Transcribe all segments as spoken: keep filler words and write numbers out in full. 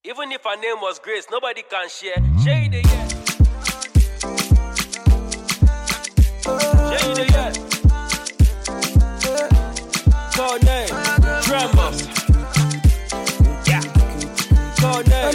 Even if her name was Grace, nobody can share. Share it again. Share it again. Code name, Drama. Yeah. Code name.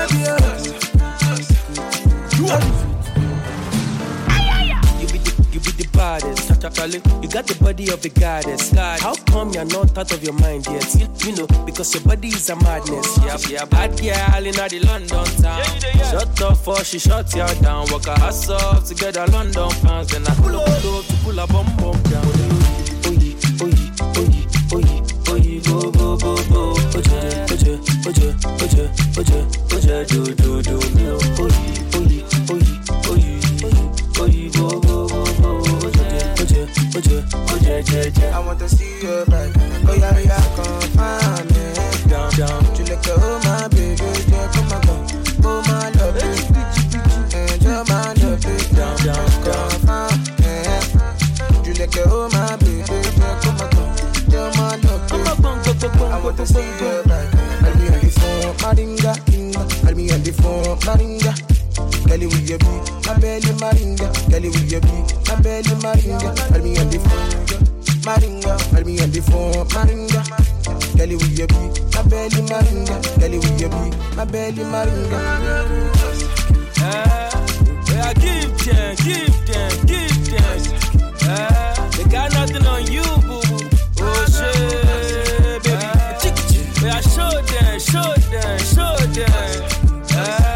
You be the, you be the baddest. You got the body of the goddess. How come you're not out of your mind yet? You, you know, because your body is a madness. Yeah, yeah, bad girl in the London town. Shut up for she shut you down. Walk her ass up together, London fans. Then I pull up, pull up to pull a bum bum down. Oye, oye, oye, oye, oye, go, go, go, go. Oje, oje, oje, oje, oje, oje, do, do, do, do. Oye, oye, oye, oye, oye, go, go, go, go. I want to see you back. Oh yeah, yeah, come find me. Down, down. You look at oh my baby, yeah, come on, come. Oh my love, baby, and your man love, baby. Down, down, come find me. You look at oh my baby, yeah, come on, come. Your man love, baby. I want to see you back. I'll be on the phone, Maringa, Inga. I'll be on the phone, Maringa. Kelly with your beat, my belly Maringa. Kelly with your beat, my belly Maringa. I'll be on the phone, Maringa. I'll be on the phone, Maringa. Kelly with your beat, my belly Maringa. Kelly with your beat, my belly Maringa. Uh, yeah, give them, give them, give them. Uh, they got nothing on you, boo boo. Oh shit, baby. Uh, yeah, show them, show them, show them. Uh,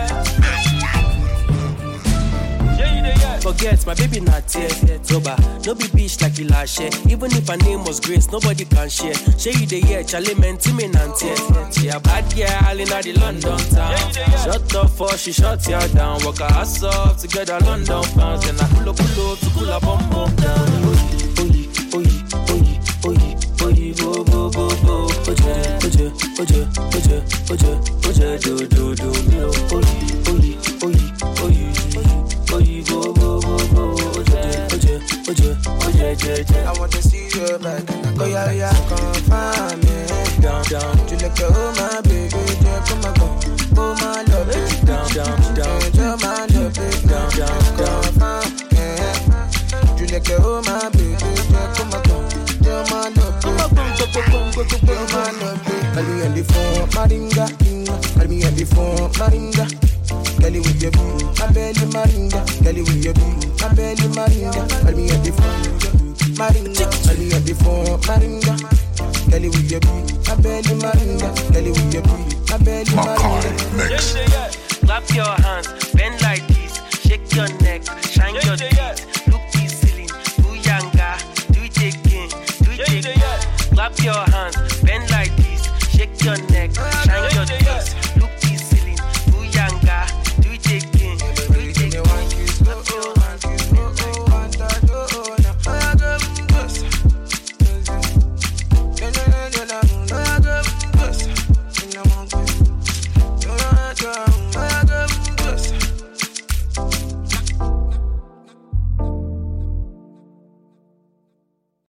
Forget my baby not here, sober. No be bitch like you last year. Even if her name was Grace, nobody can share. Share you the year, Charlie menti me nantie. Yeah, bad girl in the London town. Shut up for she shut you down. Walk her ass up together, London fans. Then I pull up, pull up to pull up, bum bum down. Oye, oye, oye, oye, oye, go go go go. Oje, oje, oje, oje, oje, oje, do do do do. Oye, oye, oye, oye, oye, go go go go. Oje, oje, oje, oje, oje. I want to see you back. Oh yeah, yeah, come find me. Down, down. You look at oh my baby, yeah, come on, come. Oh my love, baby. Down, down, down. Your man love, baby. Down, down, come find me. You look at oh my baby, yeah, come on, come. Your man love, baby. Your man love, baby. I'll be on the phone, Maringa, Inga. I'll be on the phone, Maringa. Kelly with your beat, my belly Maringa. Kelly with your beat, my belly Maringa. I'll be on the phone, Maringa. I'll be on the phone, Maringa. Kelly with your beat, my belly Maringa. Kelly with your beat, my belly Maringa. Clap your hands.